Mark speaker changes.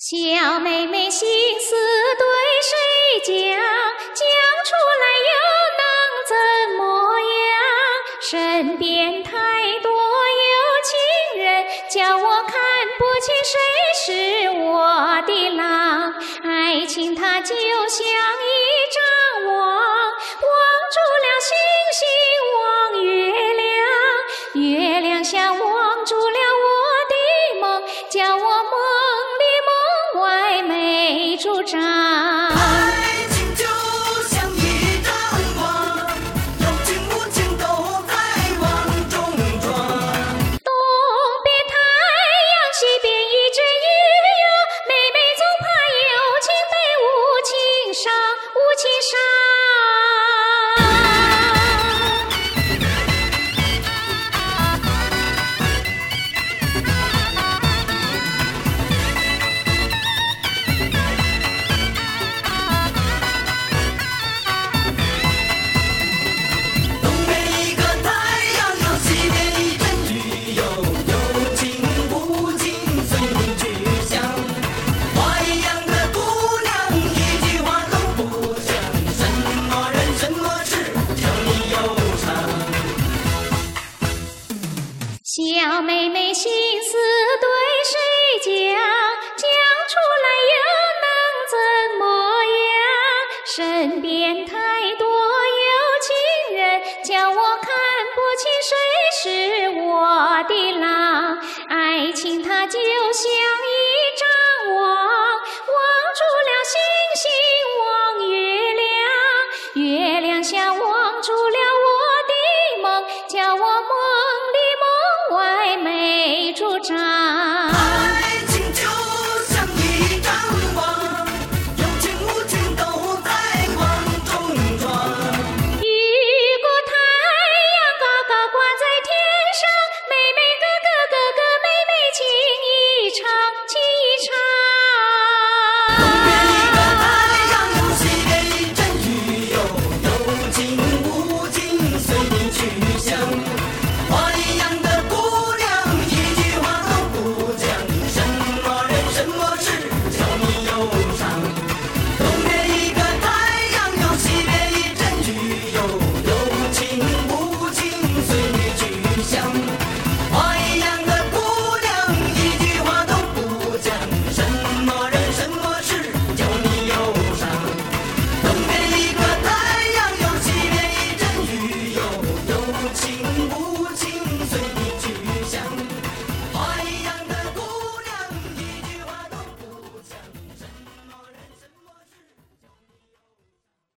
Speaker 1: 小妹妹心思对谁讲？讲出来又能怎么样？身边太多有情人，叫我看不清谁是我的郎。爱情它就像一张网，网住了星星望月亮，月亮像网住了我的梦，叫我梦里梦外没主张。
Speaker 2: 爱情就像一张网，有情无情都在网中转。
Speaker 1: 东边太阳，西边一阵雨呀，妹妹总怕有情被无情伤，无情伤。
Speaker 2: 东边一个太阳，西边一阵雨，有情无情随你去想。花一样的姑娘，一句话都不讲，什么人什么事，叫你忧伤。
Speaker 1: 小妹妹心思对谁讲？